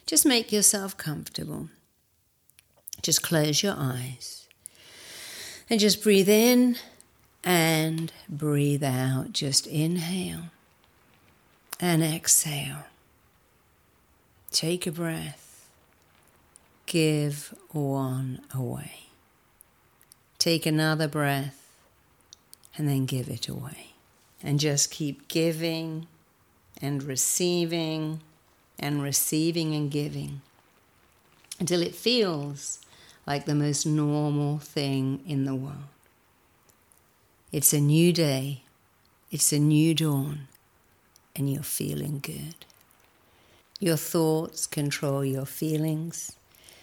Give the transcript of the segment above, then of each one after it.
Just make yourself comfortable. Just close your eyes and just breathe in and breathe out. Just inhale and exhale. Take a breath. Give one away. Take another breath and then give it away. And just keep giving and receiving and receiving and giving until it feels like the most normal thing in the world. It's a new day, it's a new dawn, and you're feeling good. Your thoughts control your feelings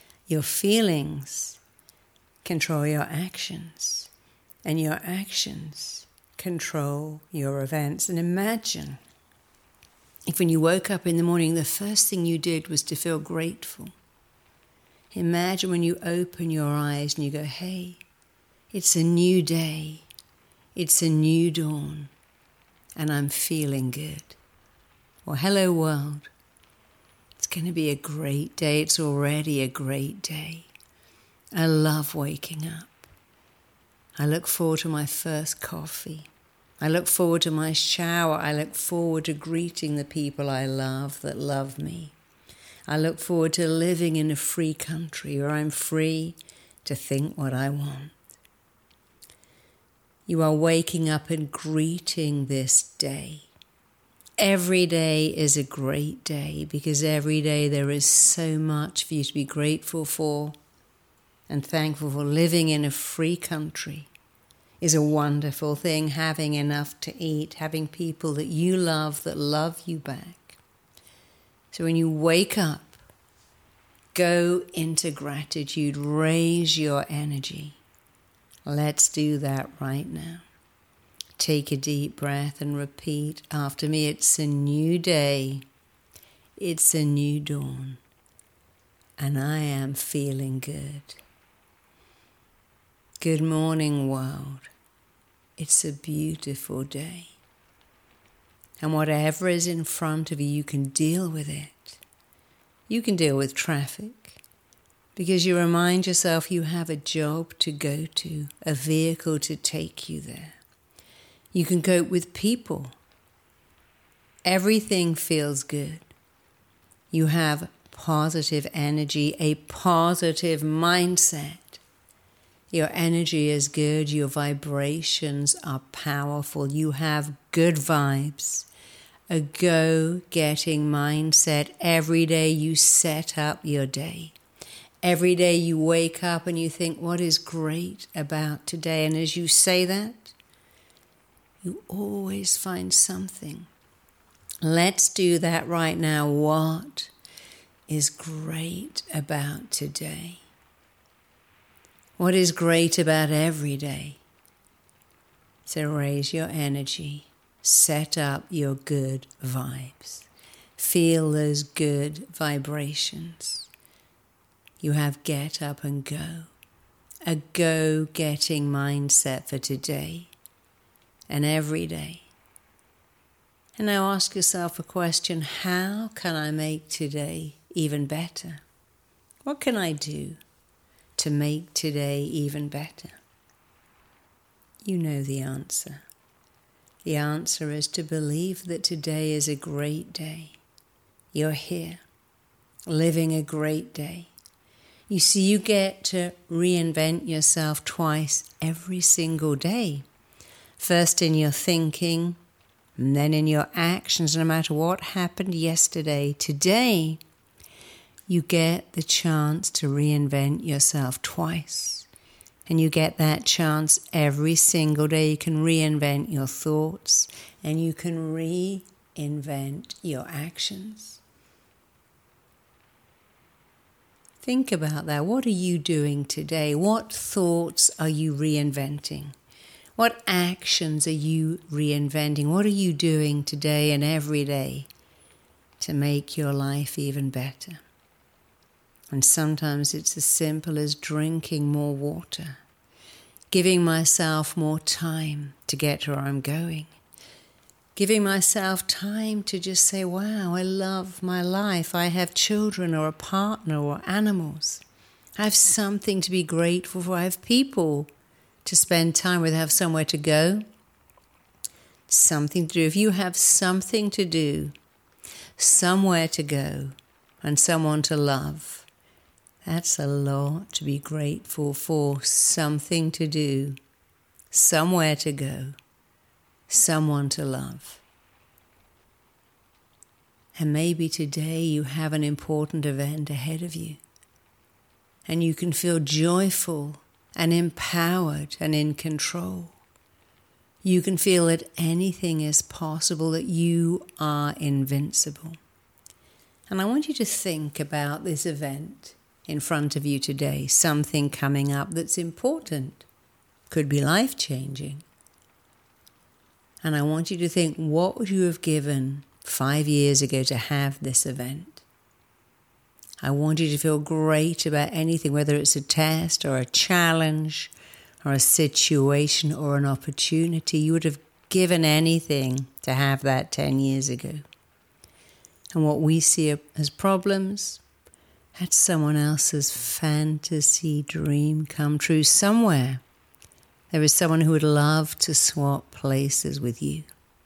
control your actions, and your actions control your events. And imagine if when you woke up in the morning, the first thing you did was to feel grateful. Imagine when you open your eyes and you go, hey, it's a new day, it's a new dawn, and I'm feeling good. Well, hello world. It's going to be a great day. It's already a great day. I love waking up. I look forward to my first coffee. I look forward to my shower. I look forward to greeting the people I love that love me. I look forward to living in a free country where I'm free to think what I want. You are waking up and greeting this day. Every day is a great day because every day there is so much for you to be grateful for and thankful for. Living in a free country is a wonderful thing. Having enough to eat, having people that you love you back. So when you wake up, go into gratitude, raise your energy. Let's do that right now. Take a deep breath and repeat after me. It's a new day. It's a new dawn. And I am feeling good. Good morning, world. It's a beautiful day. And whatever is in front of you, you can deal with it. You can deal with traffic because you remind yourself you have a job to go to, a vehicle to take you there. You can cope with people. Everything feels good. You have positive energy, a positive mindset. Your energy is good. Your vibrations are powerful. You have good vibes. A go-getting mindset. Every day you set up your day. Every day you wake up and you think, what is great about today? And as you say that, you always find something. Let's do that right now. What is great about today? What is great about every day? So raise your energy. Set up your good vibes. Feel those good vibrations. You have get up and go. A go-getting mindset for today and every day. And now ask yourself a question. How can I make today even better? What can I do to make today even better? You know the answer. The answer is to believe that today is a great day. You're here, living a great day. You see, you get to reinvent yourself twice every single day. First in your thinking, and then in your actions. No matter what happened yesterday, today you get the chance to reinvent yourself twice. And you get that chance every single day. You can reinvent your thoughts and you can reinvent your actions. Think about that. What are you doing today? What thoughts are you reinventing? What actions are you reinventing? What are you doing today and every day to make your life even better? And sometimes it's as simple as drinking more water, giving myself more time to get to where I'm going, Giving myself time to just say, wow, I love my life. I have children or a partner or animals. I have something to be grateful for. I have people to spend time with. I have somewhere to go, something to do. If you have something to do, somewhere to go, and someone to love, that's a lot to be grateful for. Something to do, somewhere to go, someone to love. And maybe today you have an important event ahead of you, and you can feel joyful and empowered and in control. You can feel that anything is possible, that you are invincible. And I want you to think about this event in front of you today, something coming up that's important, could be life-changing. And I want you to think, what would you have given 5 years ago to have this event? I want you to feel great about anything, whether it's a test or a challenge or a situation or an opportunity. You would have given anything to have that 10 years ago. And what we see as problems, that's someone else's fantasy dream come true. Somewhere there is someone who would love to swap places with you.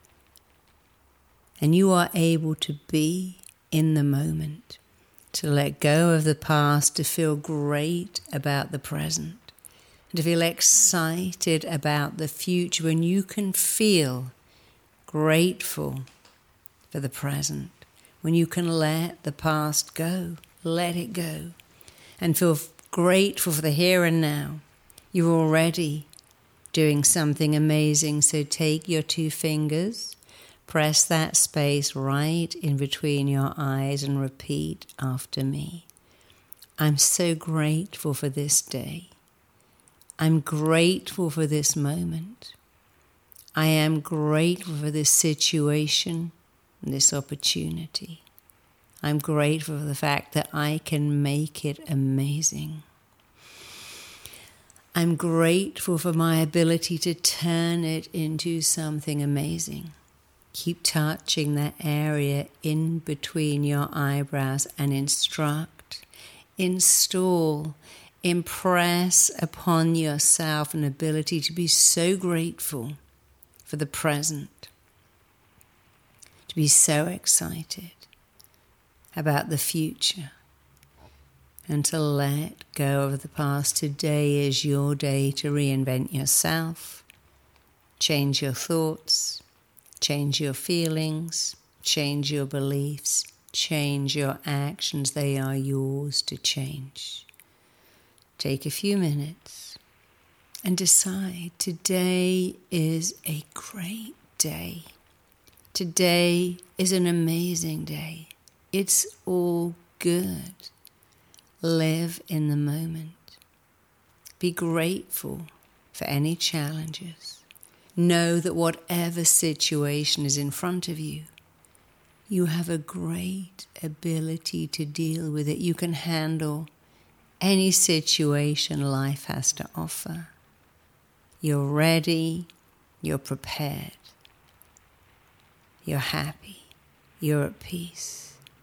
And you are able to be in the moment, to let go of the past, to feel great about the present, and to feel excited about the future, when you can feel grateful for the present, when you can let the past go, let it go, and feel grateful for the here and now. You're already doing something amazing. So take your 2 fingers, press that space right in between your eyes and repeat after me. I'm so grateful for this day. I'm grateful for this moment. I am grateful for this situation and this opportunity. I'm grateful for the fact that I can make it amazing. I'm grateful for my ability to turn it into something amazing. Keep touching that area in between your eyebrows and instruct, install, impress upon yourself an ability to be so grateful for the present, to be so excited about the future, and to let go of the past. Today is your day to reinvent yourself, change your thoughts, change your feelings, change your beliefs, change your actions. They are yours to change. Take a few minutes and decide today is a great day. Today is an amazing day. It's all good. Live in the moment. Be grateful for any challenges. Know that whatever situation is in front of you, you have a great ability to deal with it. You can handle any situation life has to offer. You're ready. You're prepared. You're happy. You're at peace.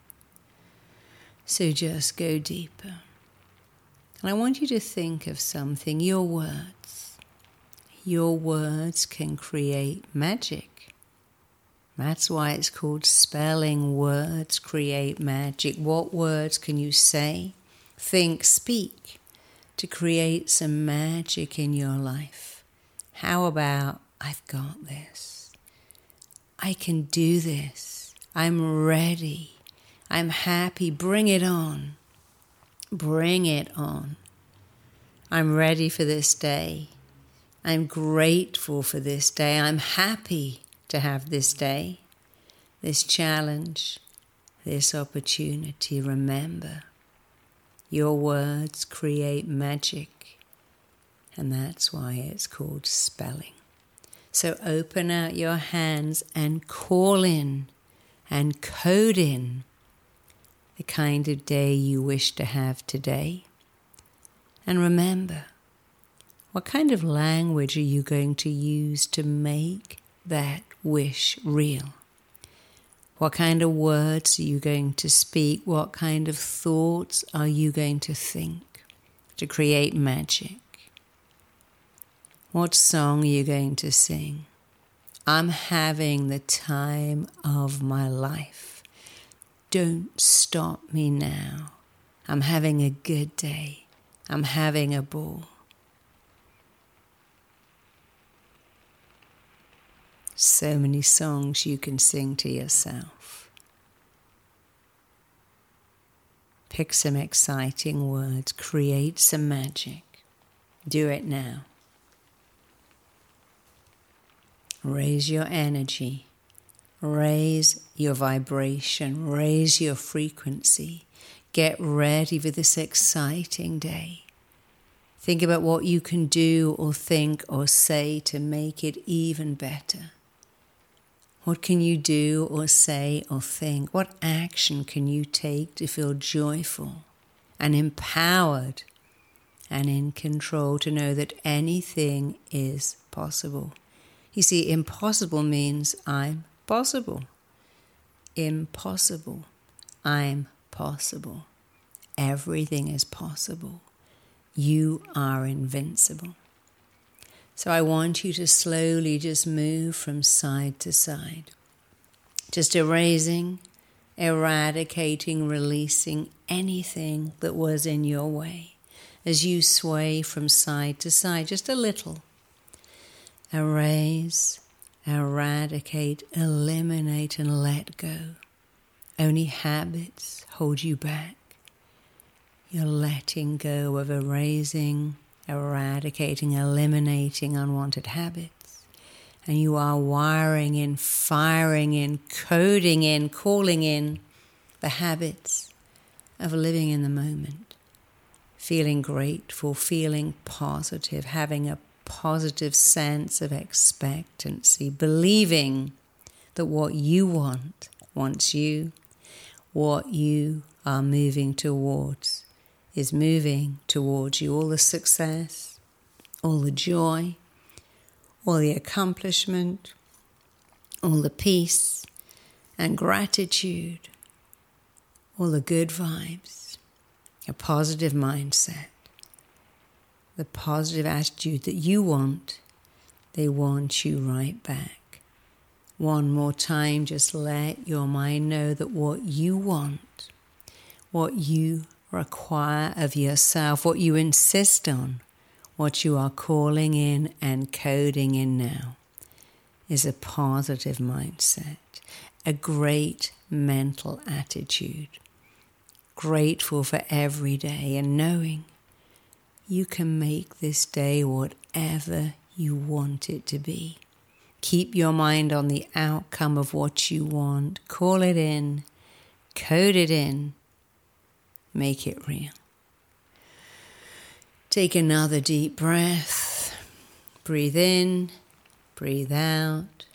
So just go deeper. And I want you to think of something, your words. Your words can create magic. That's why it's called spelling. Words create magic. What words can you say, think, speak to create some magic in your life? How about, I've got this. I can do this. I'm ready. I'm happy. Bring it on. Bring it on. I'm ready for this day. I'm grateful for this day. I'm happy to have this day, this challenge, this opportunity. Remember, your words create magic, and that's why it's called spelling. So open out your hands and call in and code in the kind of day you wish to have today. And remember, what kind of language are you going to use to make that wish real? What kind of words are you going to speak? What kind of thoughts are you going to think to create magic? What song are you going to sing? I'm having the time of my life. Don't stop me now. I'm having a good day. I'm having a ball. So many songs you can sing to yourself. Pick some exciting words. Create some magic. Do it now. Raise your energy. Raise your vibration. Raise your frequency. Get ready for this exciting day. Think about what you can do or think or say to make it even better. What can you do or say or think? What action can you take to feel joyful and empowered and in control, to know that anything is possible? You see, impossible means I'm possible. Impossible, I'm possible. Everything is possible. You are invincible. So I want you to slowly just move from side to side. Just erasing, eradicating, releasing anything that was in your way. As you sway from side to side, just a little. Erase, eradicate, eliminate, and let go. Only habits hold you back. You're letting go of erasing, eradicating, eliminating unwanted habits. And you are wiring in, firing in, coding in, calling in the habits of living in the moment. Feeling grateful, feeling positive, having a positive sense of expectancy, believing that what you want wants you, what you are moving towards is moving towards you. All the success, all the joy, all the accomplishment, all the peace and gratitude, all the good vibes, a positive mindset, the positive attitude that you want, they want you right back. One more time, just let your mind know that what you want, what you require of yourself, what you insist on, what you are calling in and coding in now, is a positive mindset, a great mental attitude, grateful for every day and knowing you can make this day whatever you want it to be. Keep your mind on the outcome of what you want. Call it in, code it in, make it real. Take another deep breath. Breathe in, breathe out.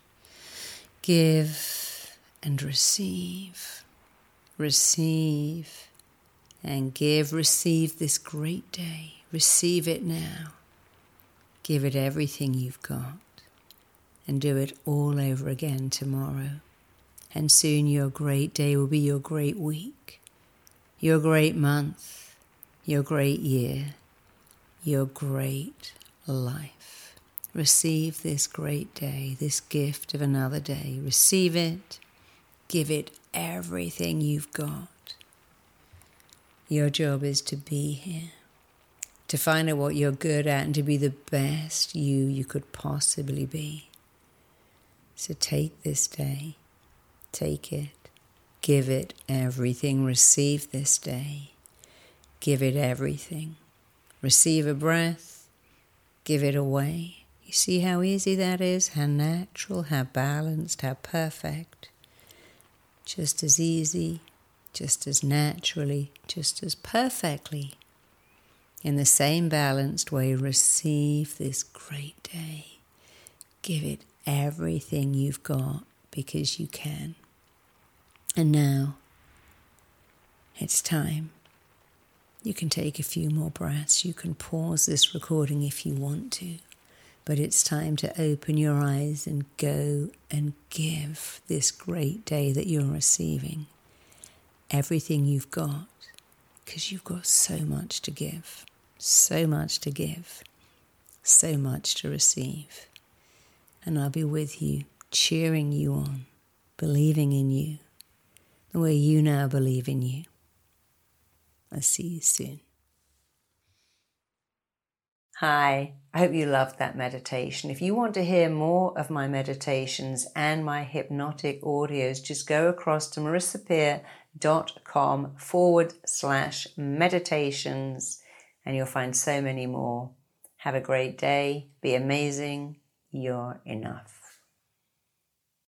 Give and receive. Receive and give. Receive this great day. Receive it now. Give it everything you've got. And do it all over again tomorrow. And soon your great day will be your great week, your great month, your great year, your great life. Receive this great day, this gift of another day. Receive it. Give it everything you've got. Your job is to be here, to find out what you're good at and to be the best you could possibly be. So take this day, take it, give it everything, receive this day, give it everything. Receive a breath, give it away. You see how easy that is, how natural, how balanced, how perfect. Just as easy, just as naturally, just as perfectly. In the same balanced way, receive this great day. Give it everything you've got because you can. And now, it's time. You can take a few more breaths. You can pause this recording if you want to. But it's time to open your eyes and go and give this great day that you're receiving everything you've got, because you've got so much to give, so much to give, so much to receive. And I'll be with you, cheering you on, believing in you, the way you now believe in you. I'll see you soon. Hi, I hope you loved that meditation. If you want to hear more of my meditations and my hypnotic audios, just go across to marissapeer.com/meditations and you'll find so many more. Have a great day. Be amazing. You're enough.